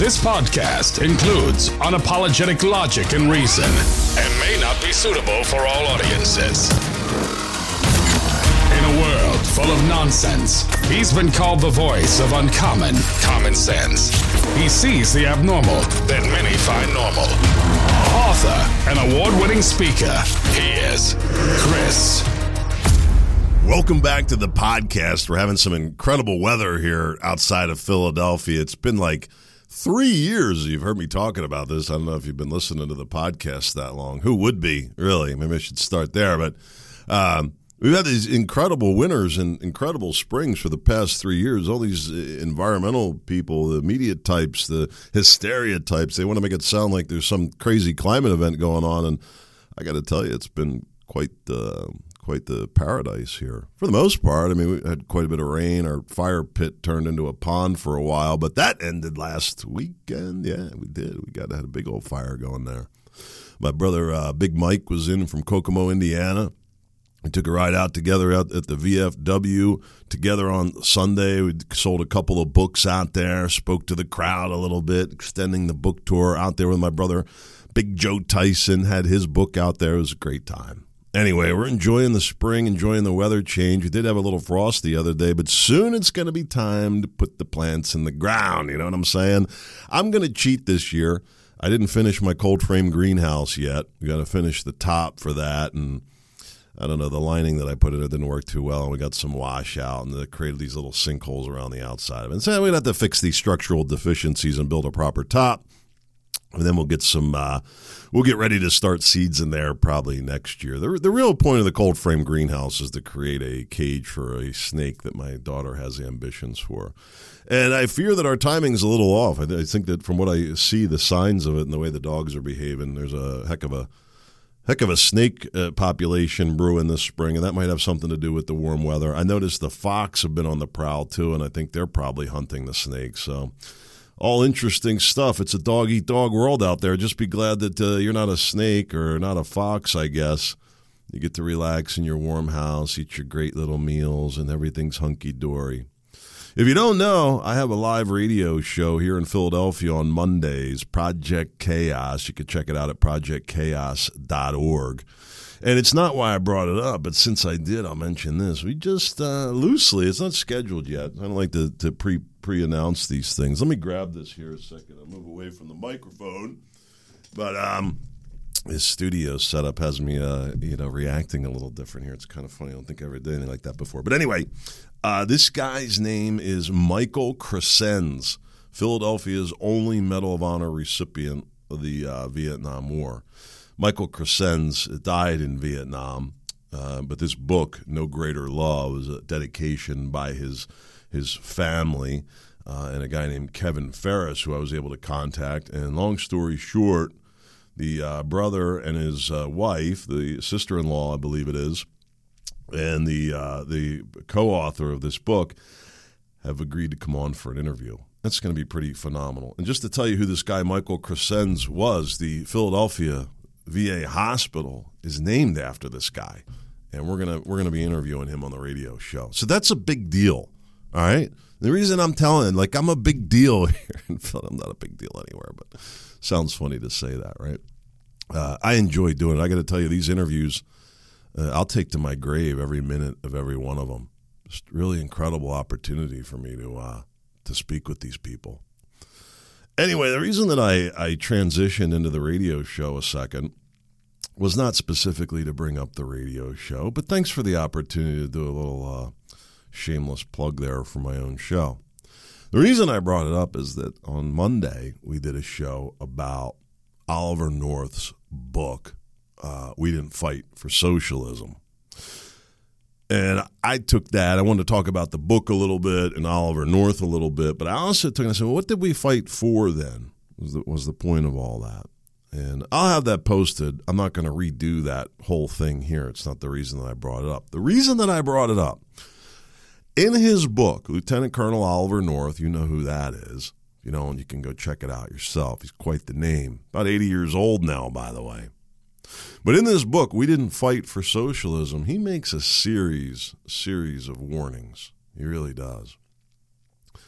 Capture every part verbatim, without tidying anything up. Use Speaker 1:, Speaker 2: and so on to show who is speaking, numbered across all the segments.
Speaker 1: This podcast includes unapologetic logic and reason and may not be suitable for all audiences. In a world full of nonsense, he's been called the voice of uncommon common sense. He sees the abnormal that many find normal. Author and award-winning speaker, he is Chris.
Speaker 2: Welcome back to the podcast. We're having some incredible weather here outside of Philadelphia. It's been like three years you've heard me talking about this. I don't know if you've been listening to the podcast that long. Who would be, really? Maybe I should start there. But um, we've had these incredible winters and incredible springs for the past three years. All these environmental people, the media types, the hysteria types, they want to make it sound like there's some crazy climate event going on. And I got to tell you, it's been quite the... Uh, Quite the paradise here. For the most part, I mean, we had quite a bit of rain. Our fire pit turned into a pond for a while, but that ended last weekend. Yeah, we did. We got had a big old fire going there. My brother, uh, Big Mike, was in from Kokomo, Indiana. We took a ride out together out at the V F W together on Sunday. We sold a couple of books out there, spoke to the crowd a little bit, extending the book tour out there with my brother. Big Joe Tyson had his book out there. It was a great time. Anyway, we're enjoying the spring, enjoying the weather change. We did have a little frost the other day, but soon it's going to be time to put the plants in the ground. You know what I'm saying? I'm going to cheat this year. I didn't finish my cold frame greenhouse yet. We got to finish the top for that, and I don't know, the lining that I put in it didn't work too well, and we got some washout, and it created these little sinkholes around the outside of it. And so we're going to have to fix these structural deficiencies and build a proper top. And then we'll get some, uh, we'll get ready to start seeds in there probably next year. The, the real point of the cold frame greenhouse is to create a cage for a snake that my daughter has ambitions for. And I fear that our timing is a little off. I, I think that from what I see, the signs of it and the way the dogs are behaving, there's a heck of a heck of a snake uh, population brewing this spring, and that might have something to do with the warm weather. I noticed the fox have been on the prowl too, and I think they're probably hunting the snakes. So. All interesting stuff. It's a dog-eat-dog world out there. Just be glad that uh, you're not a snake or not a fox, I guess. You get to relax in your warm house, eat your great little meals, and everything's hunky-dory. If you don't know, I have a live radio show here in Philadelphia on Mondays, Project Chaos. You can check it out at project chaos dot org. And it's not why I brought it up, but since I did, I'll mention this. We just uh, loosely, it's not scheduled yet. I don't like to, to pre, pre-announce these things. Let me grab this here a second. I'll move away from the microphone. But um, this studio setup has me, uh, you know, reacting a little different here. It's kind of funny. I don't think I ever did anything like that before. But anyway, uh, this guy's name is Michael Crescenz, Philadelphia's only Medal of Honor recipient of the uh, Vietnam War. Michael Crescenz died in Vietnam, uh, but this book, No Greater Love, is a dedication by his his family uh, and a guy named Kevin Ferris, who I was able to contact. And long story short, the uh, brother and his uh, wife, the sister-in-law, I believe it is, and the uh, the co-author of this book have agreed to come on for an interview. That's going to be pretty phenomenal. And just to tell you who this guy Michael Crescenz was, the Philadelphia V A hospital is named after this guy, and we're gonna we're gonna be interviewing him on the radio show. So that's a big deal, all right. The reason I'm telling, like, I'm a big deal here in Philadelphia. I'm not a big deal anywhere, but sounds funny to say that, right? Uh, I enjoy doing it. I got to tell you, these interviews, uh, I'll take to my grave every minute of every one of them. Just really incredible opportunity for me to uh, to speak with these people. Anyway, the reason that I, I transitioned into the radio show a second was not specifically to bring up the radio show, but thanks for the opportunity to do a little uh, shameless plug there for my own show. The reason I brought it up is that on Monday we did a show about Oliver North's book, uh, We Didn't Fight for Socialism. And I took that. I wanted to talk about the book a little bit and Oliver North a little bit, but I also took and I said, well, what did we fight for then? Was the, was the point of all that? And I'll have that posted. I'm not going to redo that whole thing here. It's not the reason that I brought it up. The reason that I brought it up, in his book, Lieutenant Colonel Oliver North, you know who that is, you know, and you can go check it out yourself. He's quite the name. About eighty years old now, by the way. But in this book, We Didn't Fight for Socialism, he makes a series, series of warnings. He really does.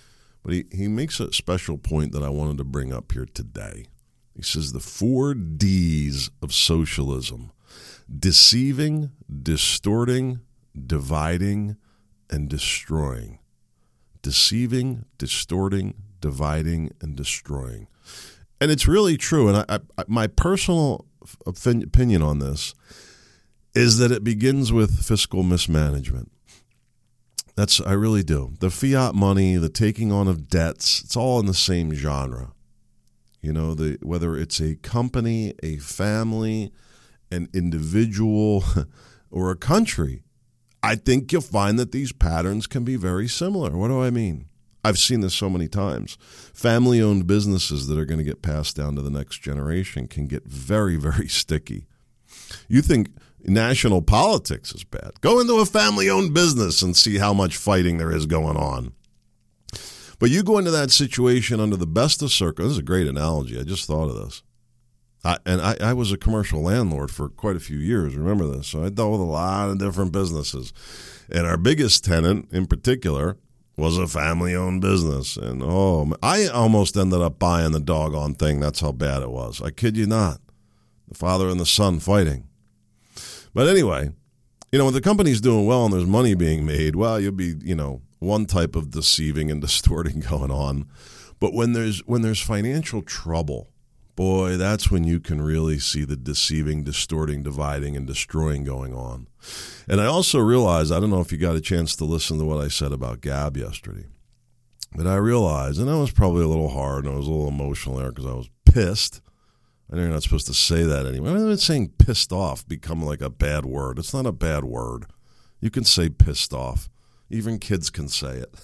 Speaker 2: But he, he makes a special point that I wanted to bring up here today. He says the four D's of socialism: deceiving, distorting, dividing, and destroying. Deceiving, distorting, dividing, and destroying. And it's really true. And I, I, my personal opinion on this is that it begins with fiscal mismanagement. That's I really do. The fiat money, the taking on of debts, it's all in the same genre. You know, the whether it's a company, a family, an individual, or a country, I think you'll find that these patterns can be very similar. What do I mean? I've seen this so many times. Family-owned businesses that are going to get passed down to the next generation can get very, very sticky. You think national politics is bad. Go into a family-owned business and see how much fighting there is going on. But you go into that situation under the best of circumstances. This is a great analogy. I just thought of this. I, and I, I was a commercial landlord for quite a few years. Remember this? So I dealt with a lot of different businesses. And our biggest tenant in particular was a family-owned business. And, oh, I almost ended up buying the doggone thing. That's how bad it was. I kid you not. The father and the son fighting. But anyway, you know, when the company's doing well and there's money being made, well, you'll be, you know, one type of deceiving and distorting going on. But when there's when there's financial trouble, boy, that's when you can really see the deceiving, distorting, dividing, and destroying going on. And I also realized, I don't know if you got a chance to listen to what I said about Gab yesterday, but I realized, and I was probably a little hard, and I was a little emotional there because I was pissed. I know you're not supposed to say that anymore. I'm not saying pissed off become like a bad word. It's not a bad word. You can say pissed off. Even kids can say it.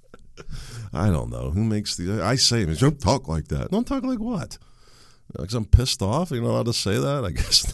Speaker 2: I don't know. Who makes the... I say it. Don't talk like that. Don't talk like what? Because I'm pissed off? You're not allowed to say that? I guess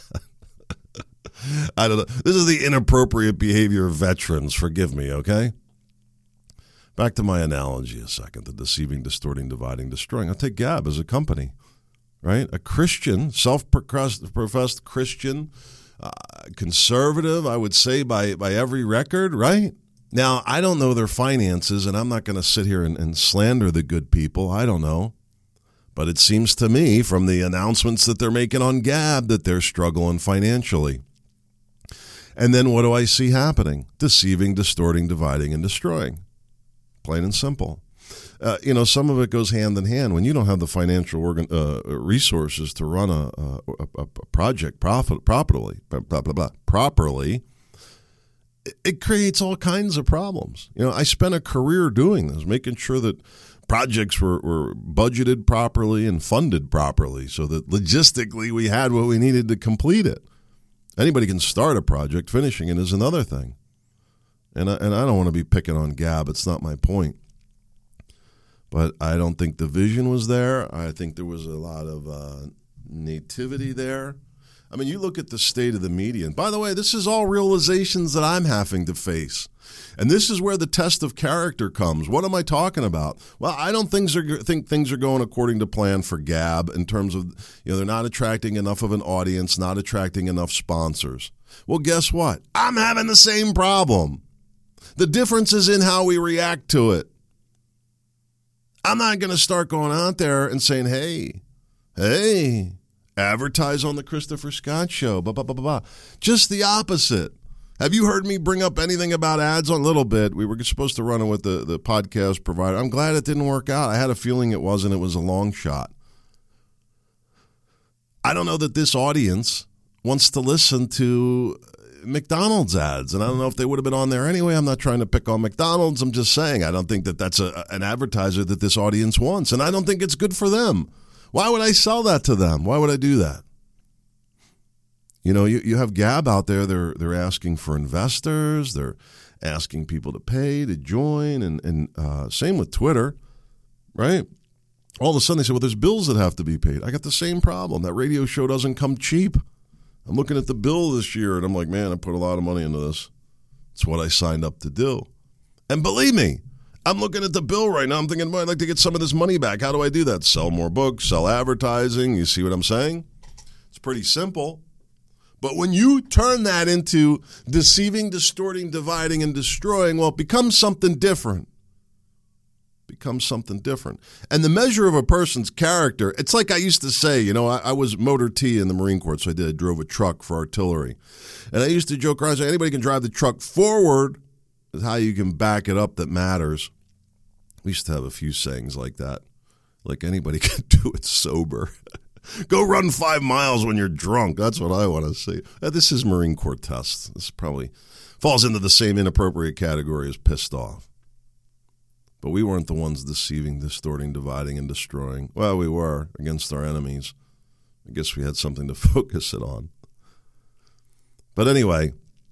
Speaker 2: I don't know. This is the inappropriate behavior of veterans. Forgive me, okay? Back to my analogy a second. The deceiving, distorting, dividing, destroying. I'll take Gab as a company, right? A Christian, self-professed Christian, uh, conservative, I would say, by, by every record, right? Now, I don't know their finances, and I'm not going to sit here and, and slander the good people. I don't know. But it seems to me from the announcements that they're making on Gab that they're struggling financially. And then what do I see happening? Deceiving, distorting, dividing, and destroying. Plain and simple. Uh, you know, some of it goes hand in hand. When you don't have the financial organ, uh, resources to run a, a, a project profit, properly, blah, blah, blah, properly, it creates all kinds of problems. You know, I spent a career doing this, making sure that projects were, were budgeted properly and funded properly so that logistically we had what we needed to complete it. Anybody can start a project. Finishing it is another thing. And I, and I don't want to be picking on Gab. It's not my point. But I don't think the vision was there. I think there was a lot of uh, nativity there. I mean, you look at the state of the media. And by the way, this is all realizations that I'm having to face. And this is where the test of character comes. What am I talking about? Well, I don't things are, think things are going according to plan for Gab in terms of, you know, they're not attracting enough of an audience, not attracting enough sponsors. Well, guess what? I'm having the same problem. The difference is in how we react to it. I'm not going to start going out there and saying, hey, hey, advertise on the Christopher Scott Show, blah, blah, blah, blah. Just the opposite. Have you heard me bring up anything about ads on a little bit? We were supposed to run it with the, the podcast provider. I'm glad it didn't work out. I had a feeling it wasn't. It was a long shot. I don't know that this audience wants to listen to McDonald's ads, and I don't know if they would have been on there anyway. I'm not trying to pick on McDonald's. I'm just saying I don't think that that's a, an advertiser that this audience wants, and I don't think it's good for them. Why would I sell that to them? Why would I do that? You know, you, you have Gab out there. They're they're asking for investors. They're asking people to pay to join, and and uh, same with Twitter, right? All of a sudden they say, well, there's bills that have to be paid. I got the same problem. That radio show doesn't come cheap. I'm looking at the bill this year, and I'm like, man, I put a lot of money into this. It's what I signed up to do. And believe me, I'm looking at the bill right now. I'm thinking, well, I'd like to get some of this money back. How do I do that? Sell more books, sell advertising. You see what I'm saying? It's pretty simple. But when you turn that into deceiving, distorting, dividing, and destroying, well, it becomes something different. becomes something different. And the measure of a person's character, it's like I used to say, you know, I, I was motor T in the Marine Corps, so I did. I drove a truck for artillery. And I used to joke around, say, anybody can drive the truck forward, is how you can back it up that matters. We used to have a few sayings like that. Like anybody can do it sober. Go run five miles when you're drunk. That's what I want to see. Uh, this is Marine Corps test. This probably falls into the same inappropriate category as pissed off. But we weren't the ones deceiving, distorting, dividing, and destroying. Well, we were against our enemies. I guess we had something to focus it on. But anyway,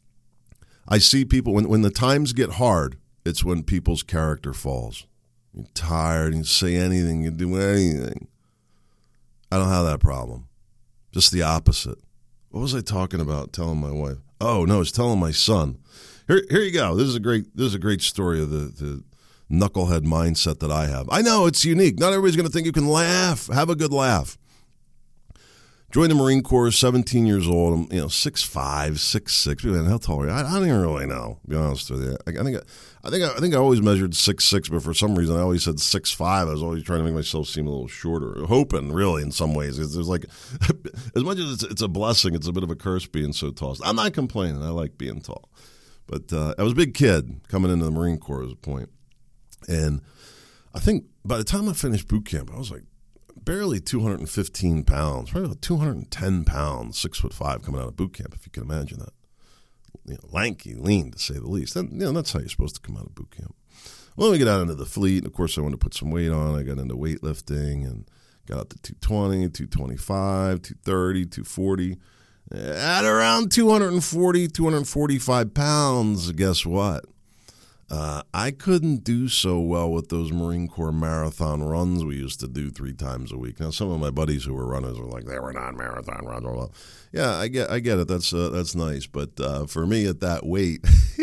Speaker 2: I see people, when, when the times get hard, it's when people's character falls. You're tired, you say anything, you do anything. I don't have that problem. Just the opposite. What was I talking about telling my wife? Oh, no, I was telling my son. Here here you go. This is a great this is a great story of the, the knucklehead mindset that I have. I know it's unique. Not everybody's going to think you can laugh. Have a good laugh. Joined the Marine Corps, seventeen years old. I'm, you know, six five, six six. How tall are you? I, I don't even really know, to be honest with you. I, I think I, I think I, I think I always measured six six, but for some reason I always said six five. I was always trying to make myself seem a little shorter. Hoping, really, in some ways. It's, it's like, as much as it's, it's a blessing, it's a bit of a curse being so tall. I'm not complaining. I like being tall. But uh, I was a big kid coming into the Marine Corps at a point. And I think by the time I finished boot camp, I was like, barely two hundred fifteen pounds, probably about two hundred ten pounds, six foot five coming out of boot camp, if you can imagine that. You know, lanky, lean, to say the least. And, you know, that's how you're supposed to come out of boot camp. Well, we get out into the fleet. And of course, I wanted to put some weight on. I got into weightlifting and got up to two twenty, two twenty-five, two thirty, two forty. At around two forty, two forty-five pounds, guess what? Uh, I couldn't do so well with those Marine Corps marathon runs we used to do three times a week. Now, some of my buddies who were runners were like, they were not marathon runs. Well, yeah, I get, I get it. That's uh, that's nice, but uh, for me at that weight,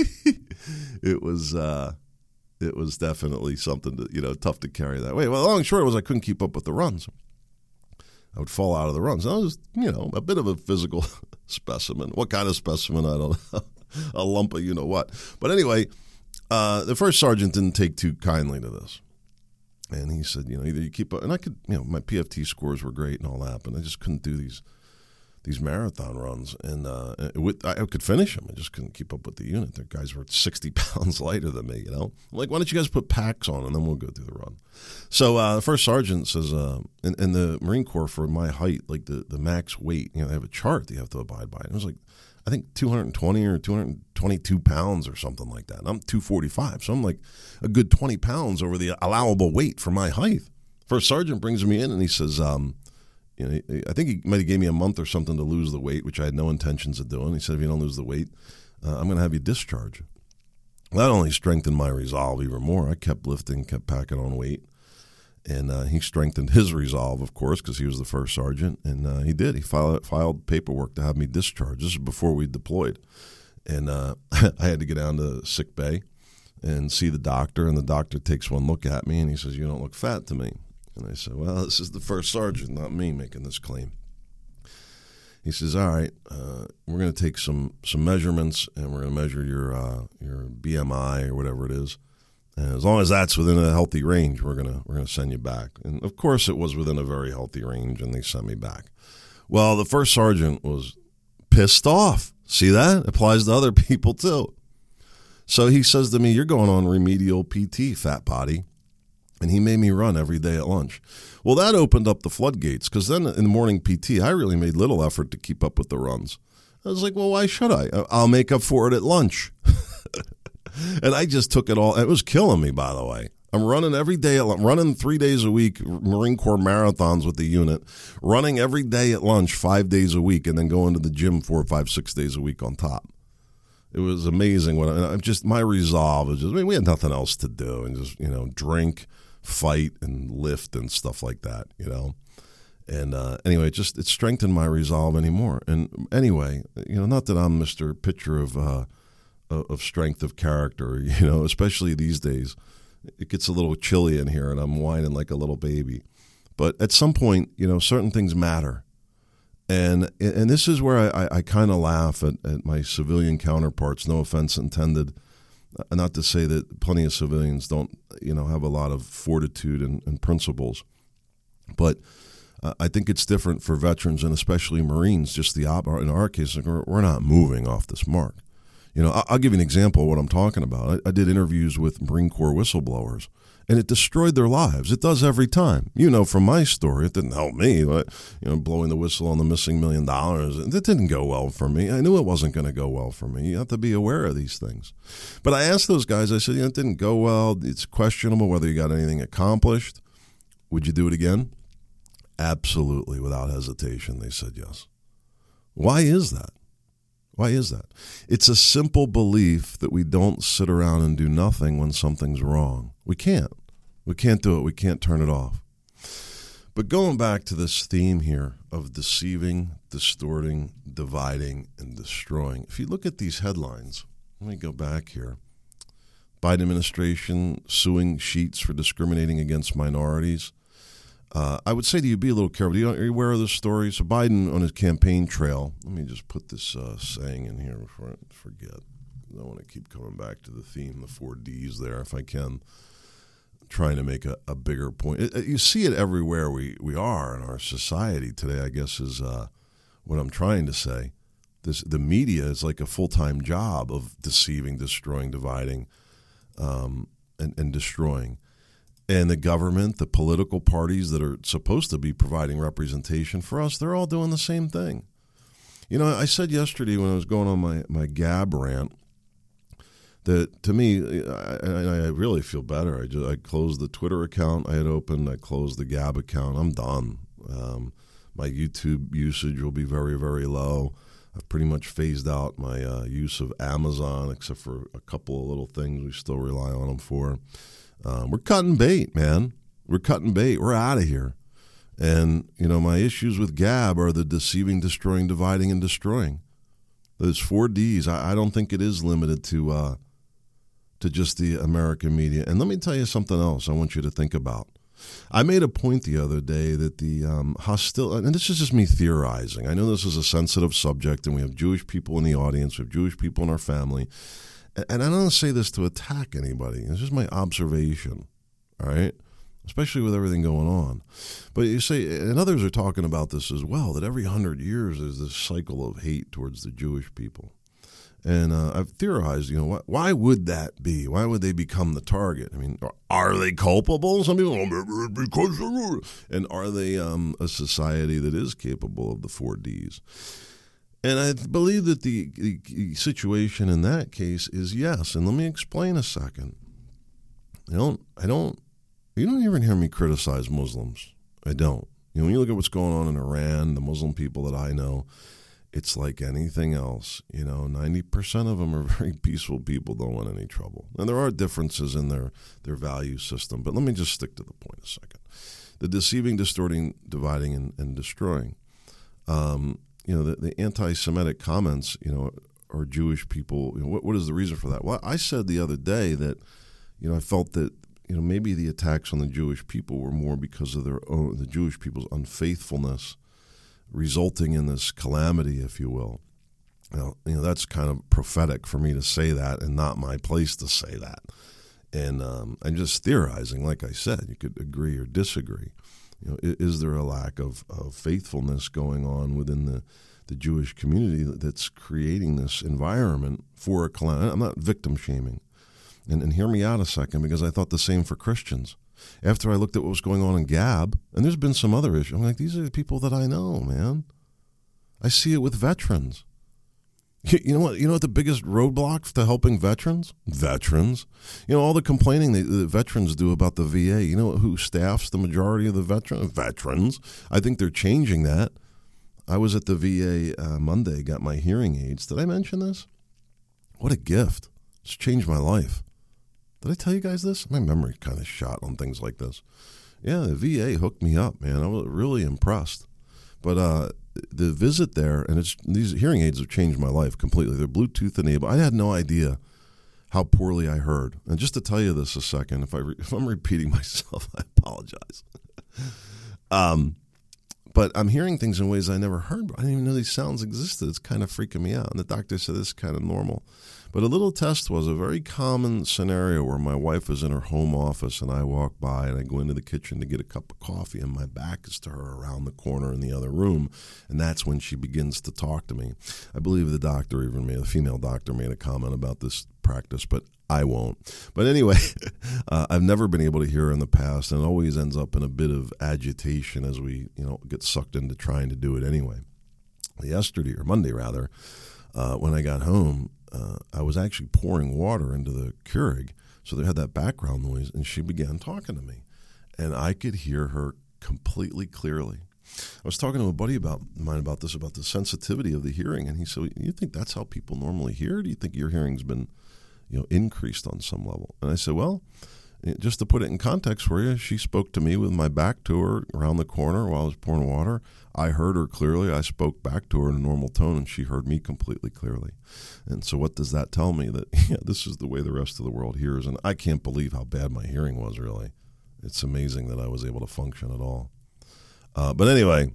Speaker 2: it was uh, it was definitely something that, you know, tough to carry that weight. Well, long and short was I couldn't keep up with the runs. I would fall out of the runs. I was, you know, a bit of a physical specimen. What kind of specimen? I don't know. A lump of you know what. But anyway. Uh, the first sergeant didn't take too kindly to this. And he said, you know, either you keep up, and I could, you know, my P F T scores were great and all that, but I just couldn't do these these marathon runs. And uh, with, I could finish them. I just couldn't keep up with the unit. The guys were sixty pounds lighter than me, you know. I'm like, why don't you guys put packs on and then we'll go through the run. So uh, the first sergeant says, uh, in, in the Marine Corps for my height, like the, the max weight, you know, they have a chart that you have to abide by. And it was like, I think two hundred twenty or two hundred twenty-two pounds or something like that. And I'm two forty-five, so I'm like a good twenty pounds over the allowable weight for my height. First sergeant brings me in and he says, um, you know, I think he might have gave me a month or something to lose the weight, which I had no intentions of doing. He said, if you don't lose the weight, uh, I'm going to have you discharge. Well, that only strengthened my resolve even more. I kept lifting, kept packing on weight. And uh, he strengthened his resolve, of course, because he was the first sergeant. And uh, he did. He filed, filed paperwork to have me discharged. This is before we deployed. And uh, I had to get down to sick bay and see the doctor. And the doctor takes one look at me, and he says, you don't look fat to me. And I said, well, this is the first sergeant, not me, making this claim. He says, all right, uh, we're going to take some, some measurements, and we're going to measure your uh, your B M I or whatever it is. And as long as that's within a healthy range, we're gonna we're gonna send you back. And of course, it was within a very healthy range, and they sent me back. Well, the first sergeant was pissed off. See that? Applies to other people too. So he says to me, "You're going on remedial P T, fat body," and he made me run every day at lunch. Well, that opened up the floodgates because then in the morning P T, I really made little effort to keep up with the runs. I was like, "Well, why should I? I'll make up for it at lunch." And I just took it all. It was killing me, by the way. I'm running every day. I'm running three days a week, Marine Corps marathons with the unit, running every day at lunch five days a week, and then going to the gym four, five, six days a week on top. It was amazing. When I, just my resolve was just, I mean, we had nothing else to do, and just, you know, drink, fight, and lift and stuff like that, you know. And uh, anyway, it just it strengthened my resolve anymore. And anyway, you know, not that I'm Mister Picture of uh, of strength of character, you know, especially these days. It gets a little chilly in here and I'm whining like a little baby. But at some point, you know, certain things matter. And and this is where I, I, I kind of laugh at, at my civilian counterparts, no offense intended, Not to say that plenty of civilians don't, you know, have a lot of fortitude and, and principles, but uh, I think it's different for veterans and especially Marines. Just the op- in our case, we're not moving off this mark. You know, I'll give you an example of what I'm talking about. I, I did interviews with Marine Corps whistleblowers, and it destroyed their lives. It does every time. You know, from my story, it didn't help me. But, you know, blowing the whistle on the missing million dollars, it didn't go well for me. I knew it wasn't going to go well for me. You have to be aware of these things. But I asked those guys, I said, you know, it didn't go well. It's questionable whether you got anything accomplished. Would you do it again? Absolutely, without hesitation, they said yes. Why is that? Why is that? It's a simple belief that we don't sit around and do nothing when something's wrong. We can't. We can't do it. We can't turn it off. But going back to this theme here of deceiving, distorting, dividing, and destroying, if you look at these headlines, let me go back here. Biden administration suing Sheetz for discriminating against minorities. Uh, I would say to you, be a little careful. You know, are you aware of this story? So Biden on his campaign trail, let me just put this uh, saying in here before I forget. I don't want to keep coming back to the theme, the four Ds there, if I can, I'm trying to make a, a bigger point. It, it, you see it everywhere we, we are in our society today, I guess, is uh, what I'm trying to say. This The media is like a full-time job of deceiving, destroying, dividing, um, and, and destroying. And the government, the political parties that are supposed to be providing representation for us, they're all doing the same thing. You know, I said yesterday when I was going on my, my Gab rant that to me, I, I really feel better. I, just, I closed the Twitter account I had opened. I closed the Gab account. I'm done. Um, my YouTube usage will be very, very low. I've pretty much phased out my uh, use of Amazon, except for a couple of little things we still rely on them for. Um, we're cutting bait, man. We're cutting bait. We're out of here. And, you know, my issues with Gab are the deceiving, destroying, dividing, and destroying. Those four Ds, I, I don't think it is limited to uh, to just the American media. And let me tell you something else I want you to think about. I made a point the other day that the um, hostility, and this is just me theorizing. I know this is a sensitive subject, and we have Jewish people in the audience, we have Jewish people in our family. And I don't say this to attack anybody. It's just my observation, all right? Especially with everything going on. But you say, and others are talking about this as well, that every hundred years there's this cycle of hate towards the Jewish people. And uh, I've theorized, you know, why, why would that be? Why would they become the target? I mean, are they culpable? Some people, oh, because and are they um, a society that is capable of the four Ds? And I believe that the, the situation in that case is yes. And let me explain a second. I don't, I don't, you don't even hear me criticize Muslims. I don't. You know, when you look at what's going on in Iran, the Muslim people that I know, it's like anything else. You know, ninety percent of them are very peaceful people, don't want any trouble. And there are differences in their, their value system. But let me just stick to the point a second. The deceiving, distorting, dividing, and, and destroying. Um, You know, the, the anti-Semitic comments, you know, or Jewish people, you know, what, what is the reason for that? Well, I said the other day that, you know, I felt that, you know, maybe the attacks on the Jewish people were more because of their own, the Jewish people's unfaithfulness, resulting in this calamity, if you will. You know, you know, that's kind of prophetic for me to say that and not my place to say that. And um, I'm just theorizing, like I said, you could agree or disagree. You know, is there a lack of, of faithfulness going on within the, the Jewish community that's creating this environment for a calamity? I'm not victim shaming. And, and hear me out a second, because I thought the same for Christians. After I looked at what was going on in Gab, and there's been some other issues, I'm like, these are the people that I know, man. I see it with veterans. You know what? You know what the biggest roadblock to helping veterans? Veterans. You know, all the complaining that the veterans do about the V A. You know who staffs the majority of the veterans? Veterans. I think they're changing that. I was at the V A uh, Monday, got my hearing aids. Did I mention this? What a gift. It's changed my life. Did I tell you guys this? My memory kind of shot on things like this. Yeah, the V A hooked me up, man. I was really impressed. But uh, the visit there, and it's these hearing aids have changed my life completely. They're Bluetooth enabled. I had no idea how poorly I heard. And just to tell you this a second, if I re- if I'm repeating myself, I apologize. um, But I'm hearing things in ways I never heard. I didn't even know these sounds existed. It's kind of freaking me out. And the doctor said this is kind of normal. But a little test was a very common scenario where my wife is in her home office and I walk by and I go into the kitchen to get a cup of coffee and my back is to her around the corner in the other room. And that's when she begins to talk to me. I believe the doctor even made, a female doctor made a comment about this practice, but I won't. But anyway, uh, I've never been able to hear her in the past, and it always ends up in a bit of agitation as we, you know, get sucked into trying to do it anyway. Yesterday, or Monday rather, uh, when I got home, uh, I was actually pouring water into the Keurig, so they had that background noise, and she began talking to me, and I could hear her completely clearly. I was talking to a buddy about mine about this, about the sensitivity of the hearing, and he said, "You think that's how people normally hear? Or do you think your hearing's been, you know, increased on some level?" And I said, well, just to put it in context for you, she spoke to me with my back to her around the corner while I was pouring water. I heard her clearly. I spoke back to her in a normal tone, and she heard me completely clearly. And so what does that tell me? That, yeah, this is the way the rest of the world hears, and I can't believe how bad my hearing was, really. It's amazing that I was able to function at all. Uh, but anyway,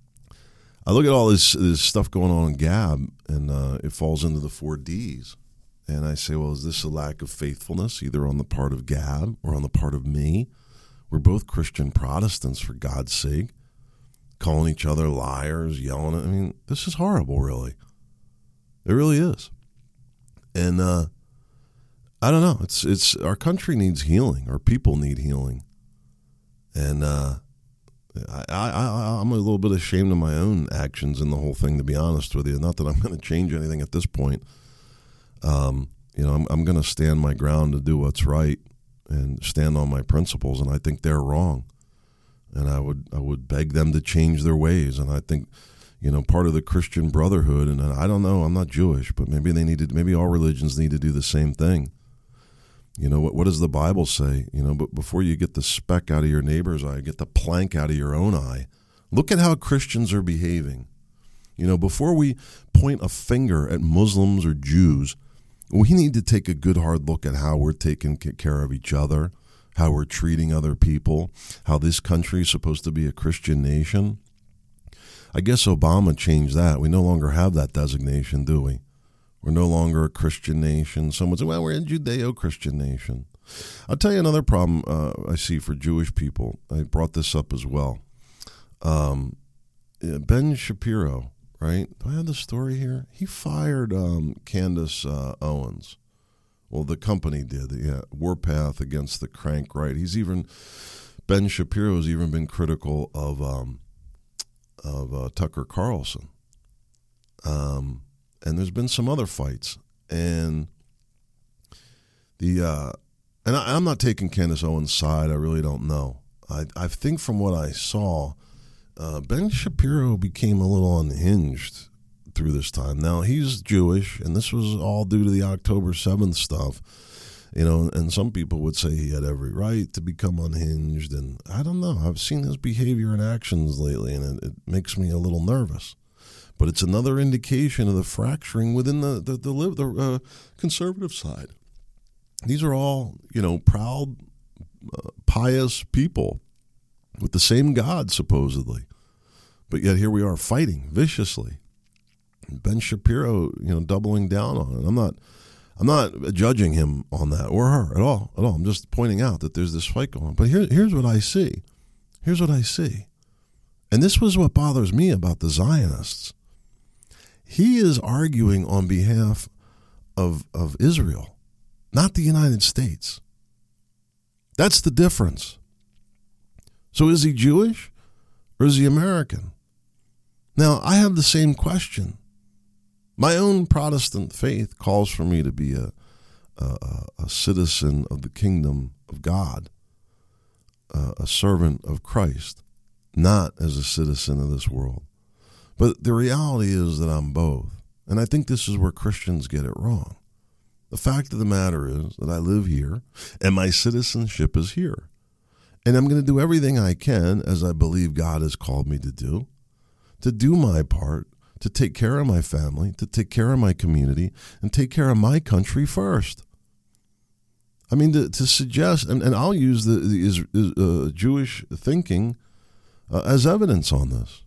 Speaker 2: I look at all this, this stuff going on in Gab, and uh, it falls into the four Ds. And I say, well, is this a lack of faithfulness, either on the part of Gab or on the part of me? We're both Christian Protestants, for God's sake, calling each other liars, yelling at, I mean, this is horrible, really. It really is. And uh, I don't know. It's it's our country needs healing. Our people need healing. And uh, I, I, I'm a little bit ashamed of my own actions in the whole thing, to be honest with you. Not that I'm going to change anything at this point. Um, you know, I'm, I'm going to stand my ground to do what's right and stand on my principles, and I think they're wrong. And I would I would beg them to change their ways. And I think, you know, part of the Christian brotherhood, and I don't know, I'm not Jewish, but maybe they need to, maybe all religions need to do the same thing. You know, what what does the Bible say? You know, but before you get the speck out of your neighbor's eye, get the plank out of your own eye. Look at how Christians are behaving. You know, before we point a finger at Muslims or Jews, we need to take a good hard look at how we're taking care of each other, how we're treating other people, how this country is supposed to be a Christian nation. I guess Obama changed that. We no longer have that designation, do we? We're no longer a Christian nation. Someone said, well, we're a Judeo-Christian nation. I'll tell you another problem uh, I see for Jewish people. I brought this up as well. Um, Ben Shapiro, right? Do I have the story here? He fired um, Candace uh, Owens. Well, the company did. Yeah, Warpath against the crank, right? He's even, Ben Shapiro's even been critical of um, of uh, Tucker Carlson. Um, and there's been some other fights, and the uh, and I, I'm not taking Candace Owens' side. I really don't know. I I think from what I saw, uh, Ben Shapiro became a little unhinged through this time. Now, he's Jewish, and this was all due to the October seventh stuff. You know, and some people would say he had every right to become unhinged, and I don't know. I've seen his behavior and actions lately, and it, it makes me a little nervous. But it's another indication of the fracturing within the the, the, the uh, conservative side. These are all, you know, proud, uh, pious people with the same God, supposedly. But yet here we are fighting viciously. Ben Shapiro, you know, doubling down on it. I'm not, I'm not judging him on that or her at all, at all. I'm just pointing out that there's this fight going on. But here, here's what I see. Here's what I see. And this was what bothers me about the Zionists. He is arguing on behalf of of Israel, not the United States. That's the difference. So is he Jewish or is he American? Now, I have the same question. My own Protestant faith calls for me to be a, a, a citizen of the kingdom of God, a, a servant of Christ, not as a citizen of this world. But the reality is that I'm both. And I think this is where Christians get it wrong. The fact of the matter is that I live here and my citizenship is here. And I'm going to do everything I can, as I believe God has called me to do, to do my part, to take care of my family, to take care of my community, and take care of my country first. I mean, to, to suggest, and, and I'll use the, the uh, Jewish thinking uh, as evidence on this.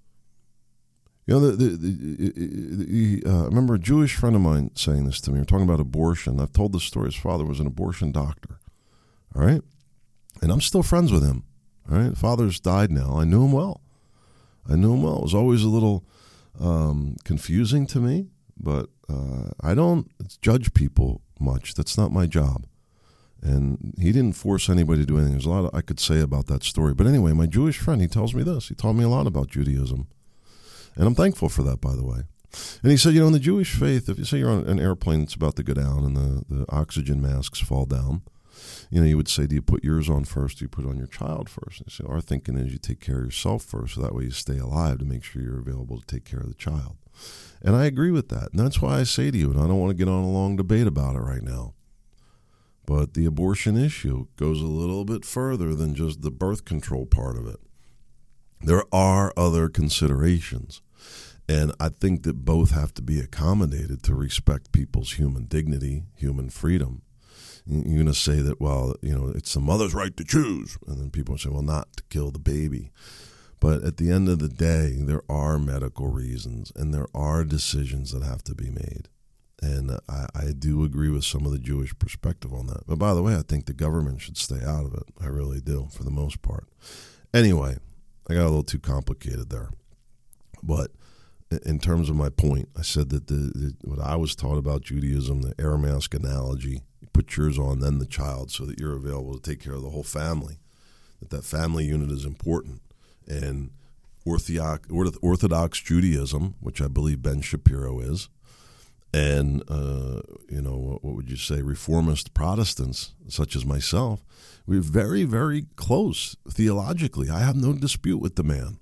Speaker 2: You know, the, the, the, the, uh, I remember a Jewish friend of mine saying this to me. We were talking about abortion. I've told this story. His father was an abortion doctor. All right? And I'm still friends with him. All right? Father's died now. I knew him well. I knew him well. It was always a little um, confusing to me, but uh, I don't judge people much. That's not my job. And he didn't force anybody to do anything. There's a lot I could say about that story. But anyway, my Jewish friend, he tells me this. He taught me a lot about Judaism. And I'm thankful for that, by the way. And he said, you know, in the Jewish faith, if you say you're on an airplane that's about to go down and the, the oxygen masks fall down, you know, you would say, do you put yours on first or do you put it on your child first? And so our thinking is you take care of yourself first, so that way you stay alive to make sure you're available to take care of the child. And I agree with that. And that's why I say to you, and I don't want to get on a long debate about it right now, but the abortion issue goes a little bit further than just the birth control part of it. There are other considerations. And I think that both have to be accommodated to respect people's human dignity, human freedom. You're going to say that, well, you know, it's the mother's right to choose. And then people say, well, not to kill the baby. But at the end of the day, there are medical reasons and there are decisions that have to be made. And I, I do agree with some of the Jewish perspective on that. But by the way, I think the government should stay out of it. I really do, for the most part. Anyway, I got a little too complicated there. But in terms of my point, I said that the, the what I was taught about Judaism, the air mask analogy, you put yours on, then the child, so that you're available to take care of the whole family, that that family unit is important. And Orthodox, Orthodox Judaism, which I believe Ben Shapiro is, and, uh, you know, what would you say, reformist Protestants, such as myself, we're very, very close theologically. I have no dispute with the man.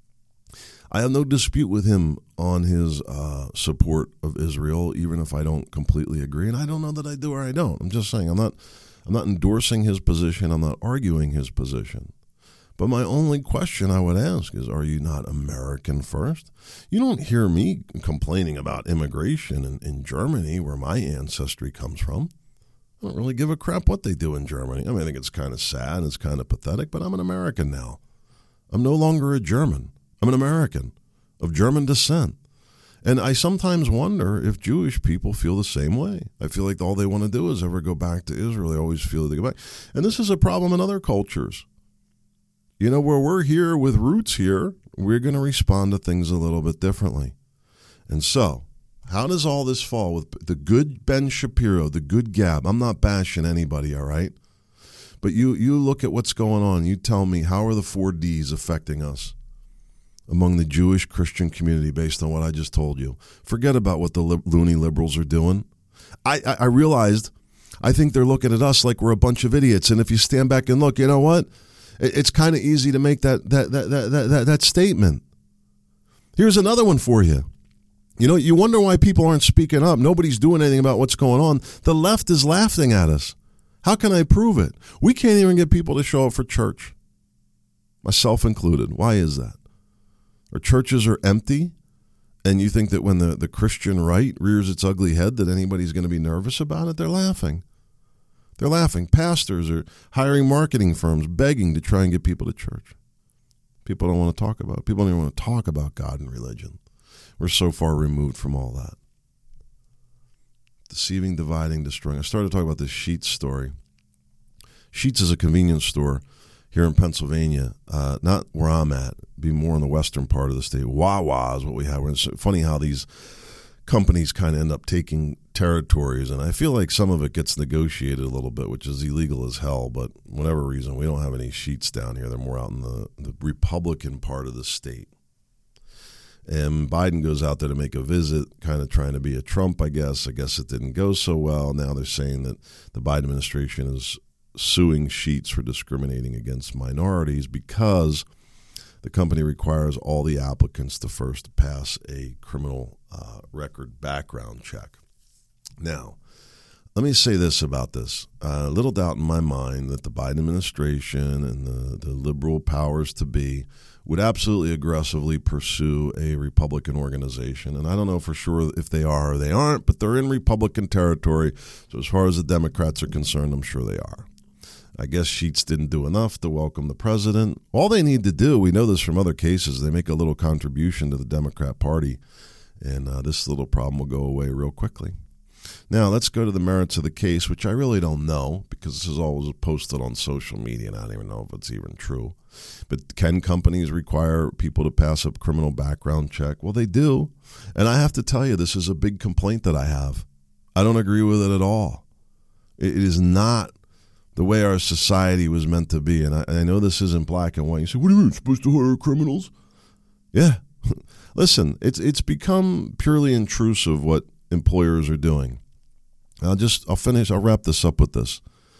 Speaker 2: I have no dispute with him on his uh, support of Israel, even if I don't completely agree. And I don't know that I do or I don't. I'm just saying I'm not I'm not endorsing his position. I'm not arguing his position. But my only question I would ask is, are you not American first? You don't hear me complaining about immigration in, in Germany, where my ancestry comes from. I don't really give a crap what they do in Germany. I mean, I think it's kind of sad, it's kind of pathetic, but I'm an American now. I'm no longer a German. I'm an American of German descent. And I sometimes wonder if Jewish people feel the same way. I feel like all they want to do is ever go back to Israel. They always feel they go back. And this is a problem in other cultures. You know, where we're here with roots here, we're going to respond to things a little bit differently. And so, how does all this fall with the good Ben Shapiro, the good Gab? I'm not bashing anybody, all right? But you, you look at what's going on. You tell me, how are the four Ds affecting us among the Jewish Christian community based on what I just told you? Forget about what the li- loony liberals are doing. I, I, I realized, I think they're looking at us like we're a bunch of idiots. And if you stand back and look, you know what? It, it's kind of easy to make that that, that, that, that, that that statement. Here's another one for you. You know, you wonder why people aren't speaking up. Nobody's doing anything about what's going on. The left is laughing at us. How can I prove it? We can't even get people to show up for church, myself included. Why is that? Our churches are empty, and you think that when the, the Christian right rears its ugly head that anybody's going to be nervous about it? They're laughing. They're laughing. Pastors are hiring marketing firms, begging to try and get people to church. People don't want to talk about it. People don't even want to talk about God and religion. We're so far removed from all that. Deceiving, dividing, destroying. I started talking about this Sheetz story. Sheetz is a convenience store here in Pennsylvania, uh, not where I'm at, be more in the western part of the state. Wawa is what we have. It's funny how these companies kind of end up taking territories, and I feel like some of it gets negotiated a little bit, which is illegal as hell, but whatever reason, we don't have any Sheetz down here. They're more out in the, the Republican part of the state. And Biden goes out there to make a visit, kind of trying to be a Trump, I guess. I guess it didn't go so well. Now they're saying that the Biden administration is suing Sheetz for discriminating against minorities because the company requires all the applicants to first pass a criminal uh, record background check. Now, let me say this about this. Uh, little doubt in my mind that the Biden administration and the, the liberal powers to be would absolutely aggressively pursue a Republican organization. And I don't know for sure if they are or they aren't, but they're in Republican territory. So as far as the Democrats are concerned, I'm sure they are. I guess Sheetz didn't do enough to welcome the president. All they need to do, we know this from other cases, they make a little contribution to the Democrat Party, and uh, this little problem will go away real quickly. Now, let's go to the merits of the case, which I really don't know because this is always posted on social media, and I don't even know if it's even true. But can companies require people to pass a criminal background check? Well, they do. And I have to tell you, this is a big complaint that I have. I don't agree with it at all. It is not the way our society was meant to be. And I, and I know this isn't black and white. You say, what do you mean, supposed to hire criminals? Yeah. Listen, it's it's become purely intrusive what employers are doing. I'll just, I'll finish, I'll wrap this up with this.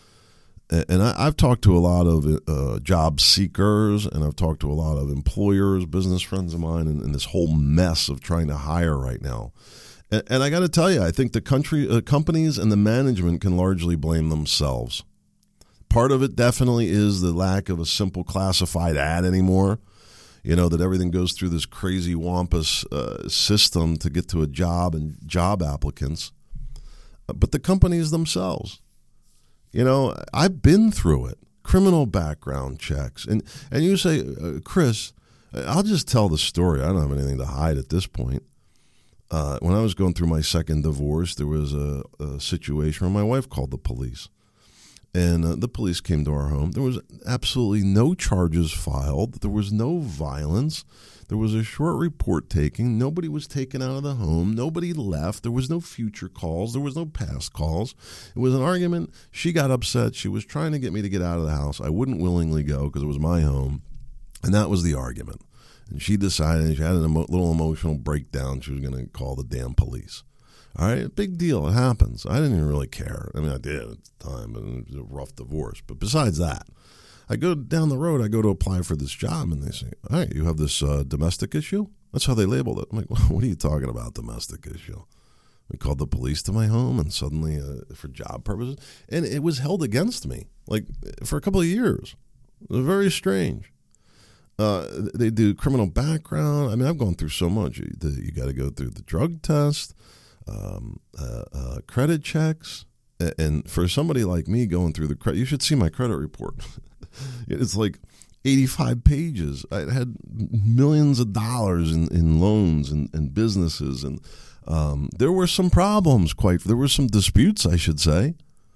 Speaker 2: And I, I've talked to a lot of uh, job seekers, and I've talked to a lot of employers, business friends of mine, and, and this whole mess of trying to hire right now. And, and I got to tell you, I think the country, uh, companies and the management can largely blame themselves. Part of it definitely is the lack of a simple classified ad anymore. You know, that everything goes through this crazy wampus uh, system to get to a job and job applicants. But the companies themselves. You know, I've been through it. Criminal background checks. And and you say, uh, Chris, I'll just tell the story. I don't have anything to hide at this point. Uh, when I was going through my second divorce, there was a, a situation where my wife called the police. And uh, the police came to our home. There was absolutely no charges filed. There was no violence. There was a short report taking. Nobody was taken out of the home. Nobody left. There was no future calls. There was no past calls. It was an argument. She got upset. She was trying to get me to get out of the house. I wouldn't willingly go because it was my home. And that was the argument. And she decided, she had a emo- little emotional breakdown. She was going to call the damn police. All right, big deal. It happens. I didn't even really care. I mean, I did at the time, but it was a rough divorce. But besides that, I go down the road, I go to apply for this job, and they say, all right, you have this uh, domestic issue? That's how they labeled it. I'm like, what are you talking about, domestic issue? We called the police to my home, and suddenly, uh, for job purposes, and it was held against me, like, for a couple of years. It was very strange. Uh, they do criminal background. I mean, I've gone through so much. You, you got to go through the drug test, um, uh, uh, credit checks. And for somebody like me going through the credit, you should see my credit report. It's like eighty-five pages. I had millions of dollars in, in loans and, and businesses. And um, there were some problems, quite. There were some disputes, I should say.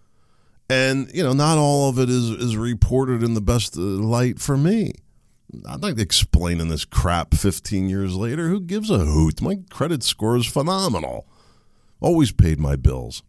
Speaker 2: And, you know, not all of it is, is reported in the best light for me. I'm not explaining this crap fifteen years later. Who gives a hoot? My credit score is phenomenal. Always paid my bills.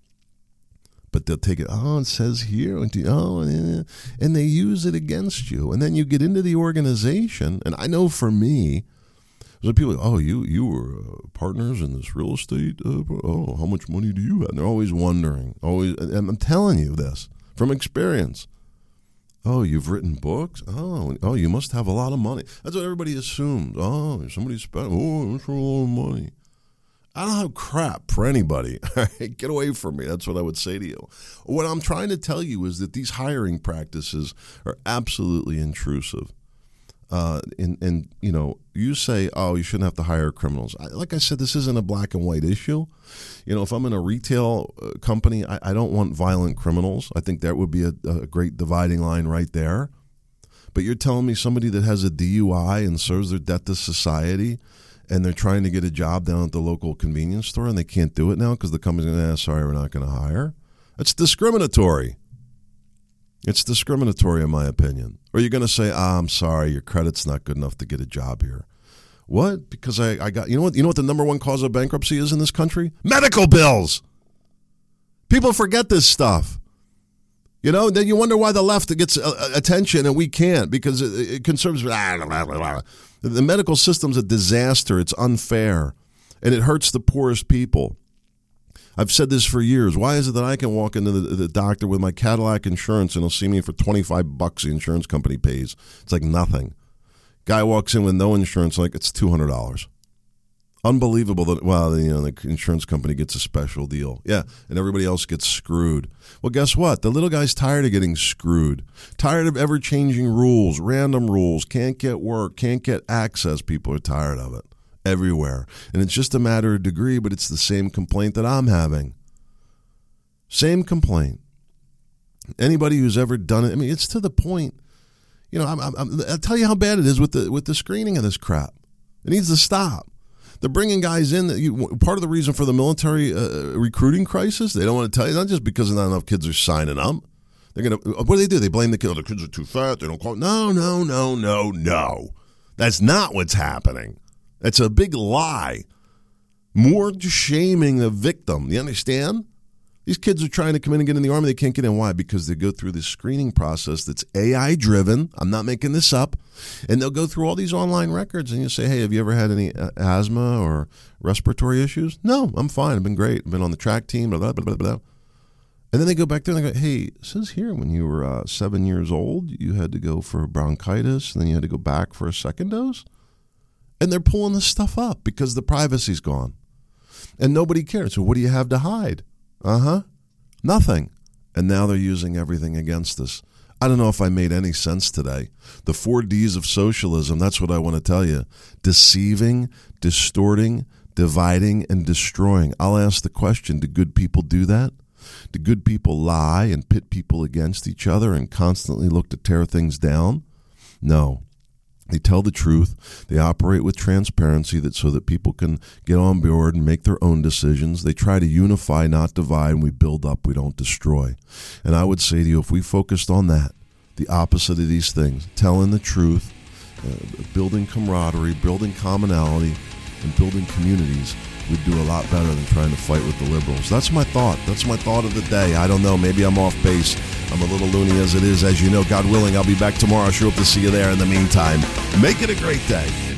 Speaker 2: But they'll take it, oh, it says here, oh, and they use it against you. And then you get into the organization, and I know for me, there's people, oh, you you were uh, partners in this real estate, uh, oh, how much money do you have? And they're always wondering, always, and I'm telling you this from experience. Oh, you've written books? Oh, oh, you must have a lot of money. That's what everybody assumes. Oh, somebody spent, oh, that's a lot of money. I don't have crap for anybody. Get away from me. That's what I would say to you. What I'm trying to tell you is that these hiring practices are absolutely intrusive. Uh, and, and, you know, you say, oh, you shouldn't have to hire criminals. I, like I said, this isn't a black and white issue. You know, if I'm in a retail uh, company, I, I don't want violent criminals. I think that would be a, a great dividing line right there. But you're telling me somebody that has a D U I and serves their debt to society, and they're trying to get a job down at the local convenience store, and they can't do it now because the company's going to say, sorry, we're not going to hire? That's discriminatory. It's discriminatory, in my opinion. Or you're going to say, ah, I'm sorry, your credit's not good enough to get a job here. What? Because I, I got, you know what, you know what the number one cause of bankruptcy is in this country? Medical bills. People forget this stuff. You know, then you wonder why the left gets uh, attention and we can't, because it, it conservatives, blah, blah, blah, blah. The medical system's a disaster. It's unfair, and it hurts the poorest people. I've said this for years. Why is it that I can walk into the, the doctor with my Cadillac insurance and he'll see me for twenty-five bucks the insurance company pays? It's like nothing. Guy walks in with no insurance, like it's two hundred dollars. Unbelievable that, well, you know, the insurance company gets a special deal. Yeah, and everybody else gets screwed. Well, guess what? The little guy's tired of getting screwed. Tired of ever-changing rules, random rules, can't get work, can't get access. People are tired of it everywhere. And it's just a matter of degree, but it's the same complaint that I'm having. Same complaint. Anybody who's ever done it, I mean, it's to the point. You know, I'm, I'm, I'll tell you how bad it is with the with the screening of this crap. It needs to stop. They're bringing guys in that you, part of the reason for the military uh, recruiting crisis, they don't want to tell you, not just because not enough kids are signing up. They're gonna. What do they do? They blame the kids. The kids are too fat. They don't call. No, no, no, no, no. That's not what's happening. That's a big lie. More shaming the victim. You understand? These kids are trying to come in and get in the Army. They can't get in. Why? Because they go through this screening process that's A I-driven. I'm not making this up. And they'll go through all these online records, and you say, hey, have you ever had any uh, asthma or respiratory issues? No, I'm fine. I've been great. I've been on the track team, blah, blah, blah, blah, blah. And then they go back there and they go, hey, it says here when you were uh, seven years old, you had to go for bronchitis, and then you had to go back for a second dose. And they're pulling this stuff up because the privacy's gone. And nobody cares. So what do you have to hide? Uh-huh. Nothing. And now they're using everything against us. I don't know if I made any sense today. The four D's of socialism, that's what I want to tell you. Deceiving, distorting, dividing, and destroying. I'll ask the question, do good people do that? Do good people lie and pit people against each other and constantly look to tear things down? No. They tell the truth. They operate with transparency that so that people can get on board and make their own decisions. They try to unify, not divide, and we build up, we don't destroy. And I would say to you, if we focused on that, the opposite of these things, telling the truth, uh, building camaraderie, building commonality, and building communities, we'd do a lot better than trying to fight with the liberals. That's my thought. That's my thought of the day. I don't know. Maybe I'm off base. I'm a little loony as it is. As you know, God willing, I'll be back tomorrow. I sure hope to see you there. In the meantime, make it a great day.